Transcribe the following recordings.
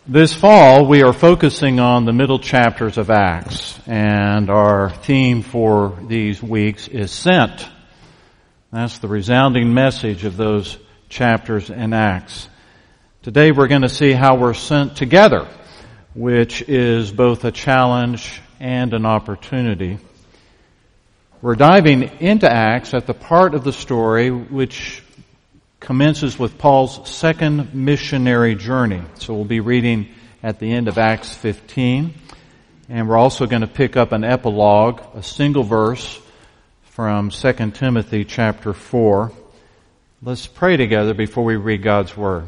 This fall, we are focusing on the middle chapters of Acts, and our theme for these weeks is sent. That's the resounding message of those chapters in Acts. Today we're going to see how we're sent together, which is both a challenge and an opportunity. We're diving into Acts at the part of the story which commences with Paul's second missionary journey. So we'll be reading at the end of Acts 15. And we're also going to pick up an epilogue, a single verse from 2 Timothy chapter 4. Let's pray together before we read God's Word.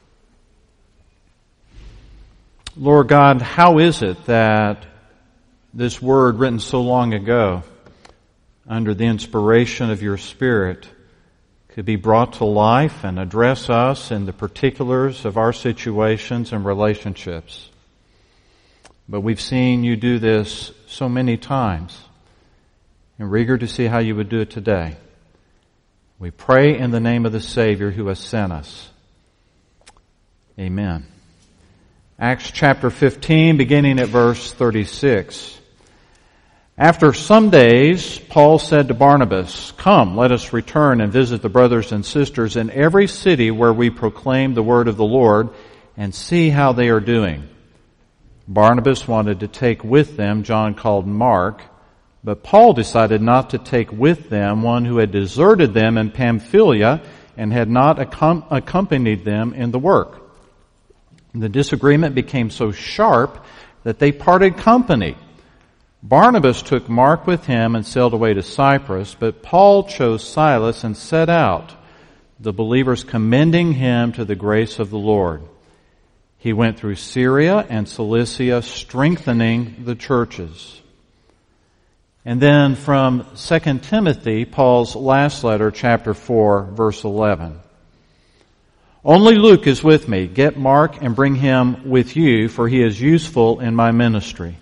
Lord God, how is it that this Word written so long ago, under the inspiration of your Spirit, could be brought to life and address us in the particulars of our situations and relationships? But we've seen you do this so many times, and we're eager to see how you would do it today. We pray in the name of the Savior who has sent us. Amen. Acts chapter 15, beginning at verse 36. After some days, Paul said to Barnabas, "Come, let us return and visit the brothers and sisters in every city where we proclaim the word of the Lord and see how they are doing." Barnabas wanted to take with them John called Mark, but Paul decided not to take with them one who had deserted them in Pamphylia and had not accompanied them in the work. The disagreement became so sharp that they parted company. Barnabas took Mark with him and sailed away to Cyprus, but Paul chose Silas and set out, the believers commending him to the grace of the Lord. He went through Syria and Cilicia, strengthening the churches. And then from 2 Timothy, Paul's last letter, chapter 4, verse 11. "Only Luke is with me. Get Mark and bring him with you, for he is useful in my ministry."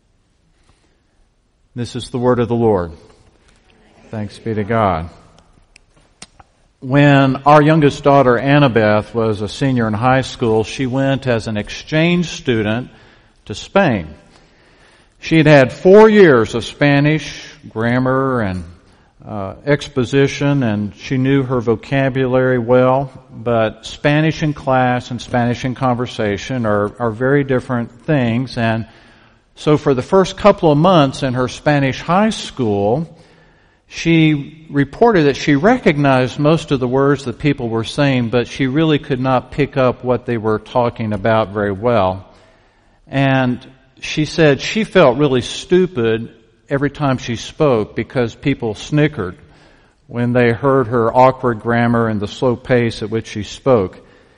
This is the word of the Lord. Thanks be to God. When our youngest daughter, Annabeth, was a senior in high school, she went as an exchange student to Spain. She had had 4 years of Spanish grammar and exposition, and she knew her vocabulary well, but Spanish in class and Spanish in conversation are very different things. And so for the first couple of months in her Spanish high school, she reported that she recognized most of the words that people were saying, but she really could not pick up what they were talking about very well. And she said she felt really stupid every time she spoke because people snickered when they heard her awkward grammar and the slow pace at which she spoke.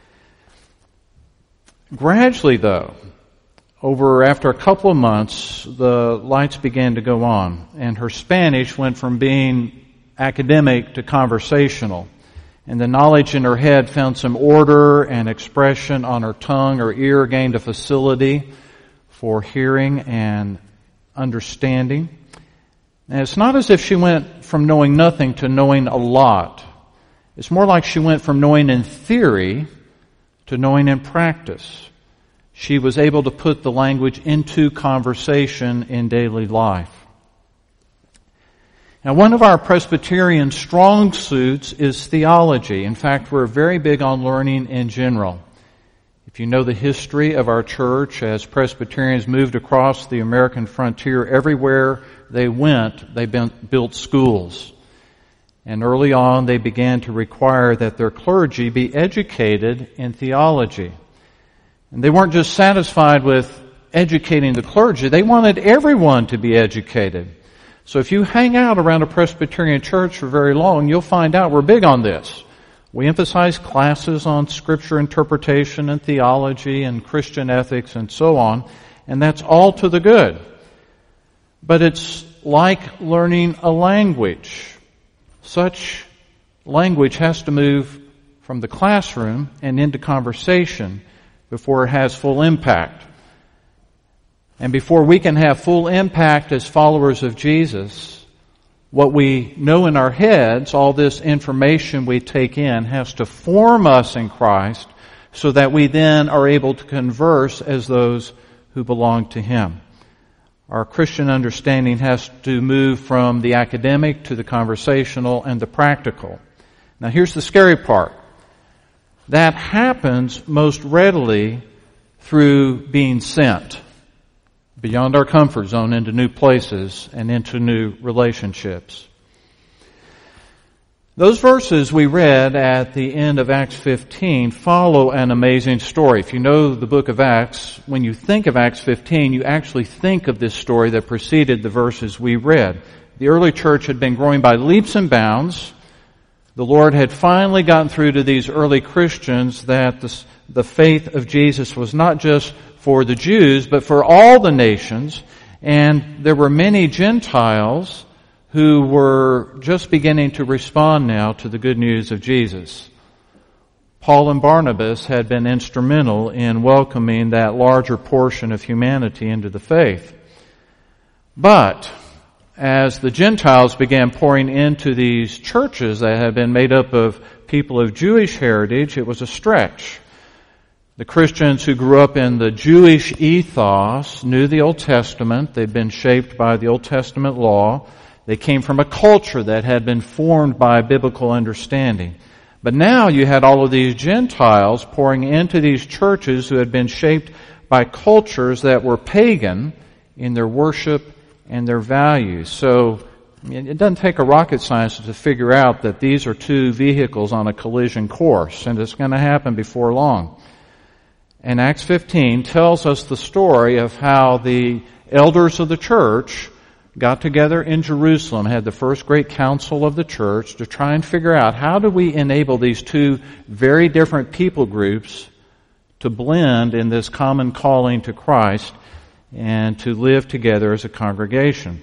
Gradually, though, after a couple of months, the lights began to go on, and her Spanish went from being academic to conversational, and the knowledge in her head found some order, and expression on her tongue. Her ear gained a facility for hearing and understanding. And it's not as if she went from knowing nothing to knowing a lot. It's more like she went from knowing in theory to knowing in practice. She was able to put the language into conversation in daily life. Now, one of our Presbyterian strong suits is theology. In fact, we're very big on learning in general. If you know the history of our church, as Presbyterians moved across the American frontier, everywhere they went, they built schools. And early on, they began to require that their clergy be educated in theology. And they weren't just satisfied with educating the clergy, they wanted everyone to be educated. So if you hang out around a Presbyterian church for very long, you'll find out we're big on this. We emphasize classes on scripture interpretation and theology and Christian ethics and so on, and that's all to the good. But it's like learning a language. Such language has to move from the classroom and into conversation before it has full impact. And before we can have full impact as followers of Jesus, what we know in our heads, all this information we take in, has to form us in Christ so that we then are able to converse as those who belong to Him. Our Christian understanding has to move from the academic to the conversational and the practical. Now here's the scary part. That happens most readily through being sent beyond our comfort zone into new places and into new relationships. Those verses we read at the end of Acts 15 follow an amazing story. If you know the book of Acts, when you think of Acts 15, you actually think of this story that preceded the verses we read. The early church had been growing by leaps and bounds. The Lord had finally gotten through to these early Christians that the faith of Jesus was not just for the Jews, but for all the nations. And there were many Gentiles who were just beginning to respond now to the good news of Jesus. Paul and Barnabas had been instrumental in welcoming that larger portion of humanity into the faith. But as the Gentiles began pouring into these churches that had been made up of people of Jewish heritage, it was a stretch. The Christians who grew up in the Jewish ethos knew the Old Testament. They'd been shaped by the Old Testament law. They came from a culture that had been formed by biblical understanding. But now you had all of these Gentiles pouring into these churches who had been shaped by cultures that were pagan in their worship and their values. So it doesn't take a rocket scientist to figure out that these are two vehicles on a collision course, and it's going to happen before long. And Acts 15 tells us the story of how the elders of the church got together in Jerusalem, had the first great council of the church to try and figure out how do we enable these two very different people groups to blend in this common calling to Christ and to live together as a congregation.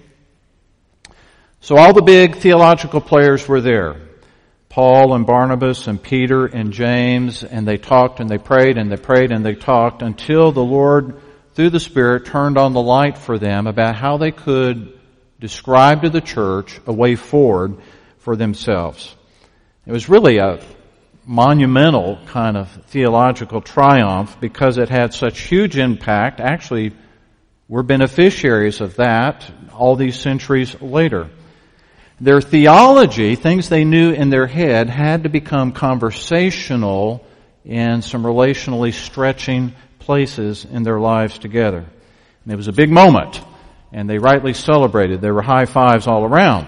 So all the big theological players were there. Paul and Barnabas and Peter and James, and they talked and they prayed and they prayed and they talked until the Lord, through the Spirit, turned on the light for them about how they could describe to the church a way forward for themselves. It was really a monumental kind of theological triumph because it had such huge impact. Actually, we're beneficiaries of that all these centuries later. Their theology, things they knew in their head, had to become conversational in some relationally stretching places in their lives together. And it was a big moment, and they rightly celebrated. There were high fives all around.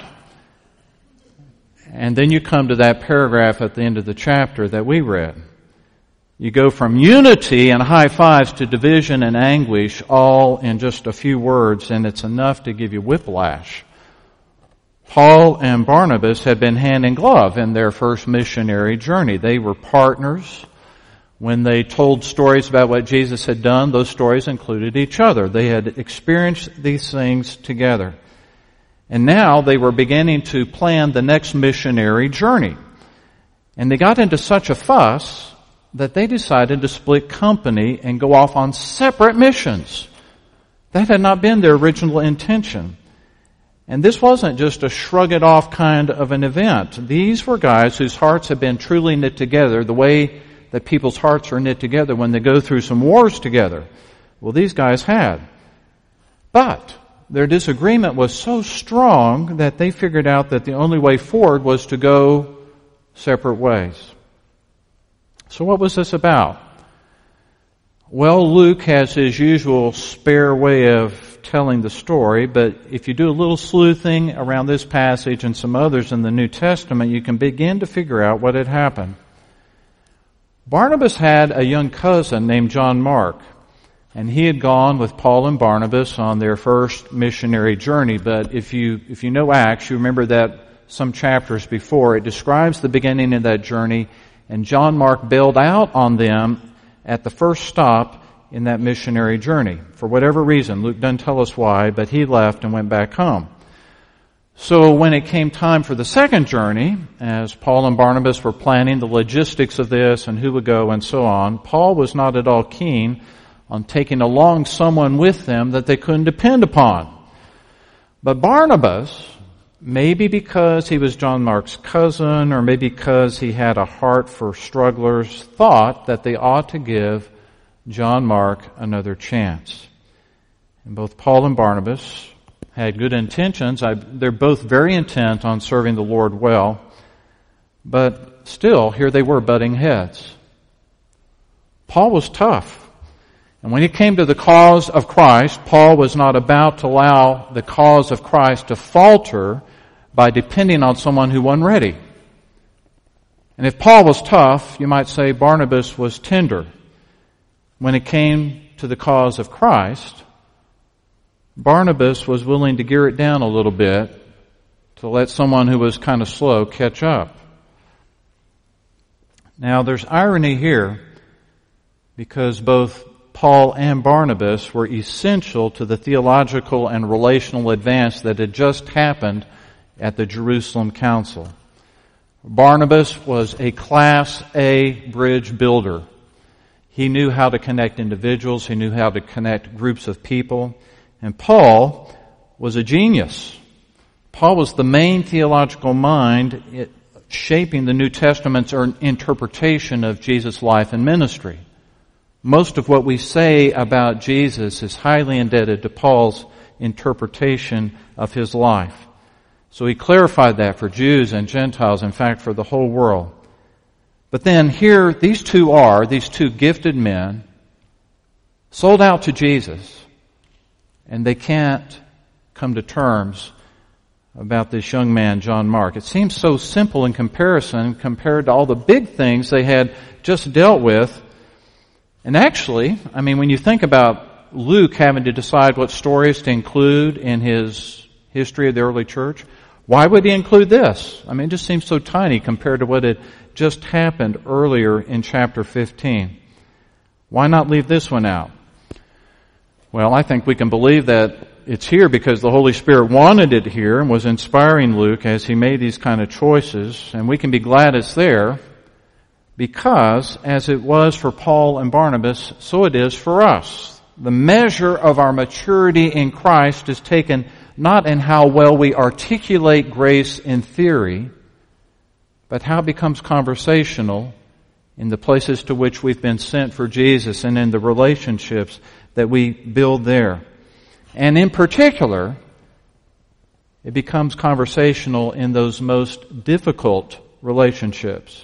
And then you come to that paragraph at the end of the chapter that we read. You go from unity and high fives to division and anguish all in just a few words, and it's enough to give you whiplash. Paul and Barnabas had been hand in glove in their first missionary journey. They were partners. When they told stories about what Jesus had done, those stories included each other. They had experienced these things together. And now they were beginning to plan the next missionary journey. And they got into such a fuss that they decided to split company and go off on separate missions. That had not been their original intention. And this wasn't just a shrug it off kind of an event. These were guys whose hearts had been truly knit together the way that people's hearts are knit together when they go through some wars together. Well, these guys had. But their disagreement was so strong that they figured out that the only way forward was to go separate ways. So what was this about? Well, Luke has his usual spare way of telling the story, but if you do a little sleuthing around this passage and some others in the New Testament, you can begin to figure out what had happened. Barnabas had a young cousin named John Mark, and he had gone with Paul and Barnabas on their first missionary journey. But if you know Acts, you remember that some chapters before, it describes the beginning of that journey, and John Mark bailed out on them at the first stop in that missionary journey. For whatever reason, Luke doesn't tell us why, but he left and went back home. So when it came time for the second journey, as Paul and Barnabas were planning the logistics of this and who would go and so on, Paul was not at all keen on taking along someone with them that they couldn't depend upon. But Barnabas, maybe because he was John Mark's cousin, or maybe because he had a heart for strugglers, thought that they ought to give John Mark another chance. And both Paul and Barnabas had good intentions. They're both very intent on serving the Lord well, but still, here they were butting heads. Paul was tough. And when it came to the cause of Christ, Paul was not about to allow the cause of Christ to falter by depending on someone who wasn't ready. And if Paul was tough, you might say Barnabas was tender. When it came to the cause of Christ, Barnabas was willing to gear it down a little bit to let someone who was kind of slow catch up. Now, there's irony here because both Paul and Barnabas were essential to the theological and relational advance that had just happened at the Jerusalem Council. Barnabas was a Class A bridge builder. He knew how to connect individuals. He knew how to connect groups of people. And Paul was a genius. Paul was the main theological mind shaping the New Testament's interpretation of Jesus' life and ministry. Most of what we say about Jesus is highly indebted to Paul's interpretation of his life. So he clarified that for Jews and Gentiles, in fact, for the whole world. But then here, these two gifted men, sold out to Jesus, and they can't come to terms about this young man, John Mark. It seems so simple in comparison compared to all the big things they had just dealt with. And actually, when you think about Luke having to decide what stories to include in his history of the early church, why would he include this? It just seems so tiny compared to what had just happened earlier in chapter 15. Why not leave this one out? Well, I think we can believe that it's here because the Holy Spirit wanted it here and was inspiring Luke as he made these kind of choices. And we can be glad it's there because, as it was for Paul and Barnabas, so it is for us. The measure of our maturity in Christ is taken not in how well we articulate grace in theory, but how it becomes conversational in the places to which we've been sent for Jesus and in the relationships that we build there. And in particular, it becomes conversational in those most difficult relationships.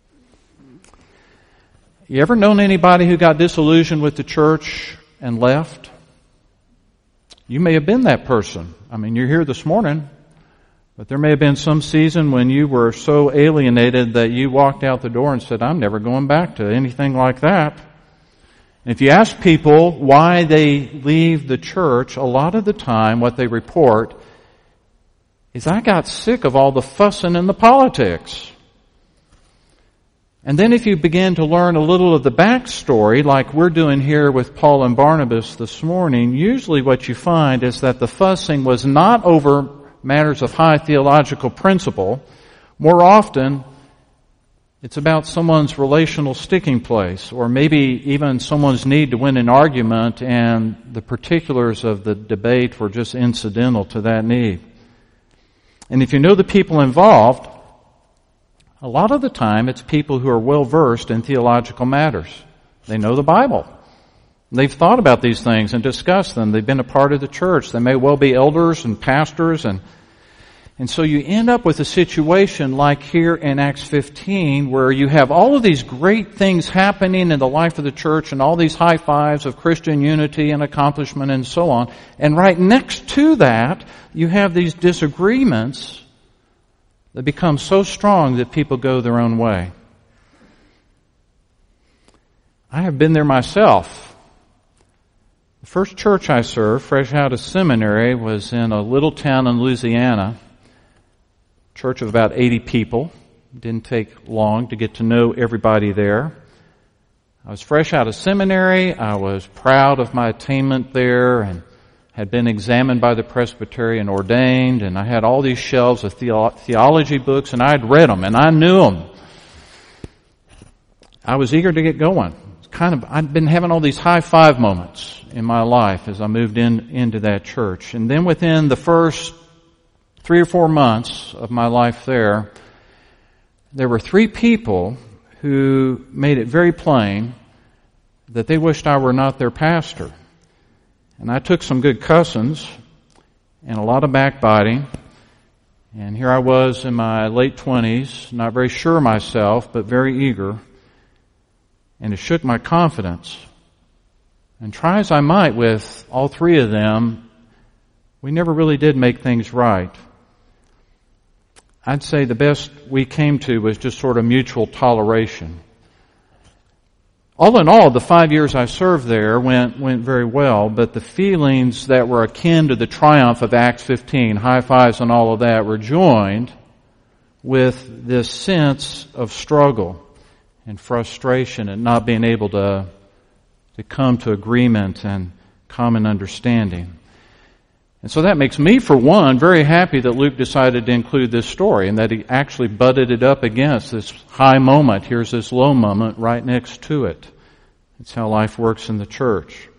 You ever known anybody who got disillusioned with the church and left? You may have been that person. You're here this morning, but there may have been some season when you were so alienated that you walked out the door and said, I'm never going back to anything like that. And if you ask people why they leave the church, a lot of the time what they report is, I got sick of all the fussing and the politics. And then if you begin to learn a little of the backstory, like we're doing here with Paul and Barnabas this morning, usually what you find is that the fussing was not over matters of high theological principle. More often, it's about someone's relational sticking place, or maybe even someone's need to win an argument, and the particulars of the debate were just incidental to that need. And if you know the people involved, a lot of the time it's people who are well versed in theological matters. They know the Bible. They've thought about these things and discussed them. They've been a part of the church. They may well be elders and pastors, and so you end up with a situation like here in Acts 15 where you have all of these great things happening in the life of the church and all these high fives of Christian unity and accomplishment and so on. And right next to that, you have these disagreements that become so strong that people go their own way. I have been there myself. The first church I served, fresh out of seminary, was in a little town in Louisiana. Church of about 80 people. Didn't take long to get to know everybody there. I was fresh out of seminary. I was proud of my attainment there and had been examined by the presbytery and ordained, and I had all these shelves of theology books, and I had read them, and I knew them. I was eager to get going. I'd been having all these high five moments in my life as I moved into that church. And then within the first 3 or 4 months of my life there were 3 people who made it very plain that they wished I were not their pastor. And I took some good cussings and a lot of backbiting. And here I was in my late 20s, not very sure of myself, but very eager. And it shook my confidence. And try as I might with all 3 of them, we never really did make things right. I'd say the best we came to was just sort of mutual toleration. All in all, the 5 years I served there went very well, but the feelings that were akin to the triumph of Acts 15, high fives and all of that, were joined with this sense of struggle and frustration and not being able to come to agreement and common understanding. And so that makes me, for one, very happy that Luke decided to include this story and that he actually butted it up against this high moment. Here's this low moment right next to it. It's how life works in the church.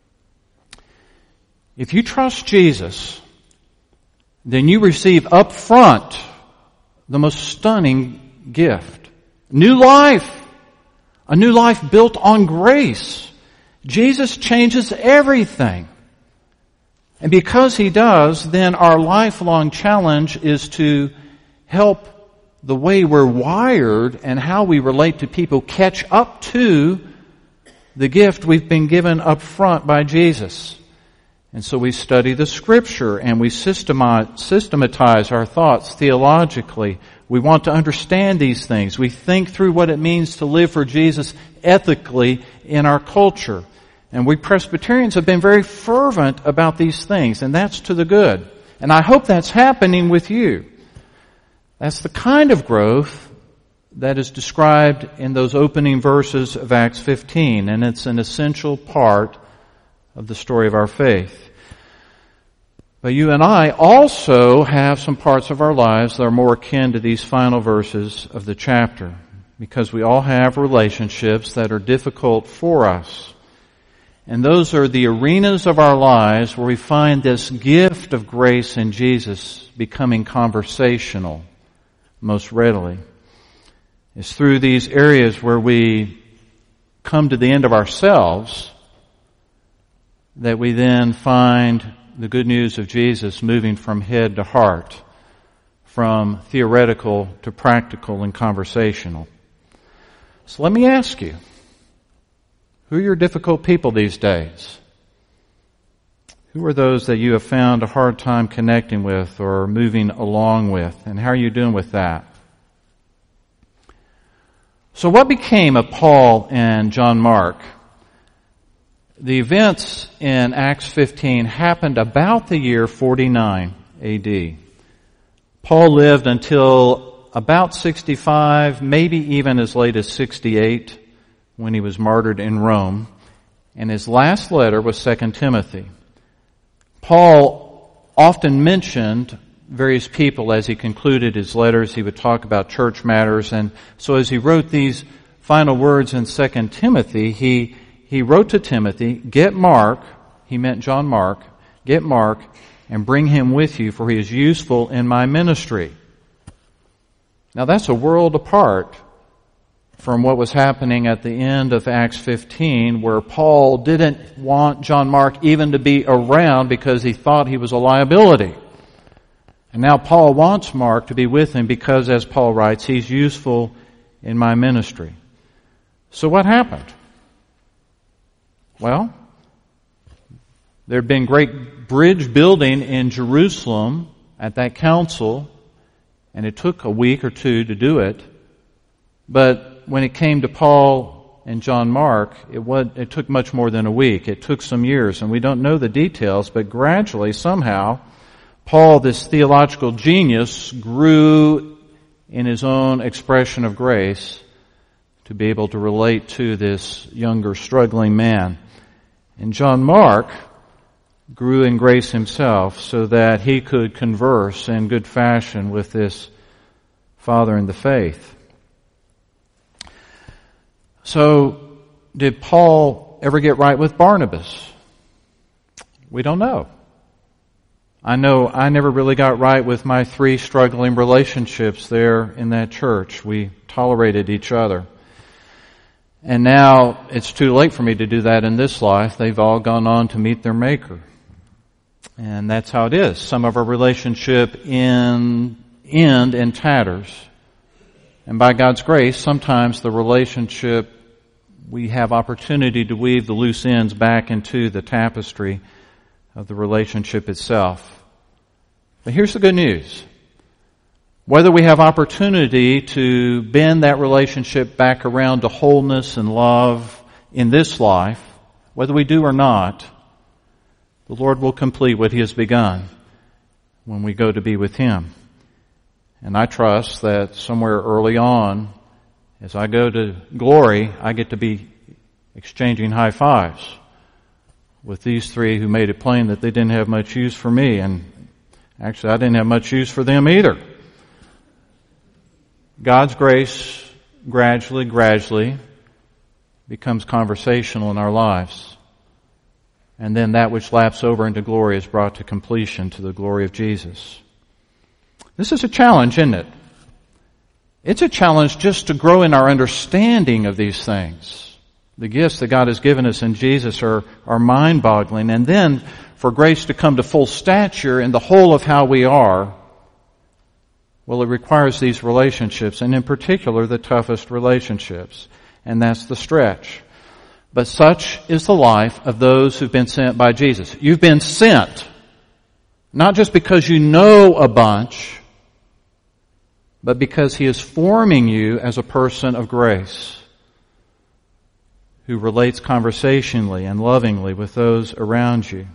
If you trust Jesus, then you receive up front the most stunning gift. New life. A new life built on grace. Jesus changes everything. And because He does, then our lifelong challenge is to help the way we're wired and how we relate to people catch up to the gift we've been given up front by Jesus. And so we study the Scripture and we systematize our thoughts theologically. We want to understand these things. We think through what it means to live for Jesus ethically in our culture. And we Presbyterians have been very fervent about these things, and that's to the good. And I hope that's happening with you. That's the kind of growth that is described in those opening verses of Acts 15, and it's an essential part of the story of our faith. But you and I also have some parts of our lives that are more akin to these final verses of the chapter, because we all have relationships that are difficult for us. And those are the arenas of our lives where we find this gift of grace in Jesus becoming conversational most readily. It's through these areas where we come to the end of ourselves that we then find the good news of Jesus moving from head to heart, from theoretical to practical and conversational. So let me ask you, who are your difficult people these days? Who are those that you have found a hard time connecting with or moving along with? And how are you doing with that? So what became of Paul and John Mark? The events in Acts 15 happened about the year 49 AD. Paul lived until about 65, maybe even as late as 68, when he was martyred in Rome. And his last letter was 2 Timothy. Paul often mentioned various people as he concluded his letters. He would talk about church matters. And so as he wrote these final words in 2 Timothy, he wrote to Timothy, "Get Mark," he meant John Mark, "get Mark and bring him with you, for he is useful in my ministry." Now that's a world apart from what was happening at the end of Acts 15, where Paul didn't want John Mark even to be around because he thought he was a liability. And now Paul wants Mark to be with him because, as Paul writes, he's useful in my ministry. So what happened? Well, there had been great bridge building in Jerusalem at that council, and it took a week or two to do it. But when it came to Paul and John Mark, it took much more than a week. It took some years, and we don't know the details, but gradually, somehow, Paul, this theological genius, grew in his own expression of grace to be able to relate to this younger, struggling man. And John Mark grew in grace himself so that he could converse in good fashion with this father in the faith. So, did Paul ever get right with Barnabas? We don't know. I know I never really got right with my 3 struggling relationships there in that church. We tolerated each other. And now it's too late for me to do that in this life. They've all gone on to meet their Maker. And that's how it is. Some of our relationship end in tatters. And by God's grace, sometimes the relationship, we have opportunity to weave the loose ends back into the tapestry of the relationship itself. But here's the good news. Whether we have opportunity to bend that relationship back around to wholeness and love in this life, whether we do or not, the Lord will complete what He has begun when we go to be with Him. And I trust that somewhere early on, as I go to glory, I get to be exchanging high fives with these 3 who made it plain that they didn't have much use for me, and actually I didn't have much use for them either. God's grace gradually becomes conversational in our lives. And then that which laps over into glory is brought to completion to the glory of Jesus. This is a challenge, isn't it? It's a challenge just to grow in our understanding of these things. The gifts that God has given us in Jesus are mind-boggling. And then for grace to come to full stature in the whole of how we are, well, it requires these relationships, and in particular the toughest relationships. And that's the stretch. But such is the life of those who've been sent by Jesus. You've been sent, not just because you know a bunch, but because He is forming you as a person of grace who relates conversationally and lovingly with those around you.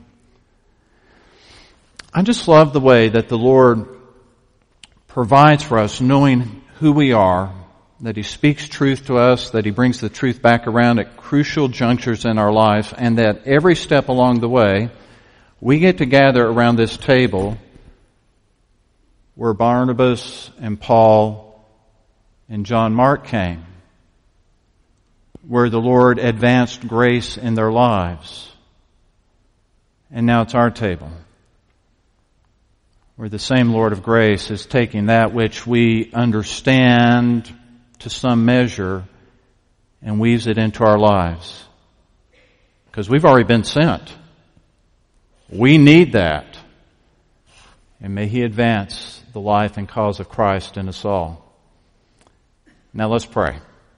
I just love the way that the Lord provides for us, knowing who we are, that He speaks truth to us, that He brings the truth back around at crucial junctures in our lives, and that every step along the way, we get to gather around this table where Barnabas and Paul and John Mark came, where the Lord advanced grace in their lives. And now it's our table, where the same Lord of grace is taking that which we understand to some measure and weaves it into our lives. Because we've already been sent. We need that. And may He advance the life and cause of Christ in us all. Now let's pray.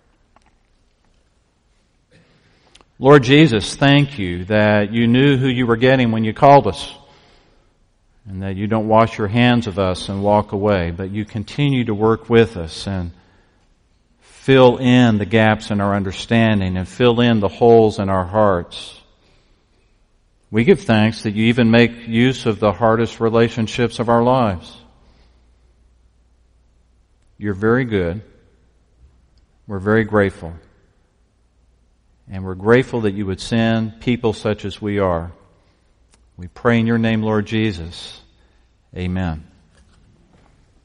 Lord Jesus, thank You that You knew who You were getting when You called us. And that You don't wash Your hands of us and walk away, but You continue to work with us and fill in the gaps in our understanding and fill in the holes in our hearts. We give thanks that You even make use of the hardest relationships of our lives. You're very good. We're very grateful. And we're grateful that You would send people such as we are. We pray in Your name, Lord Jesus. Amen.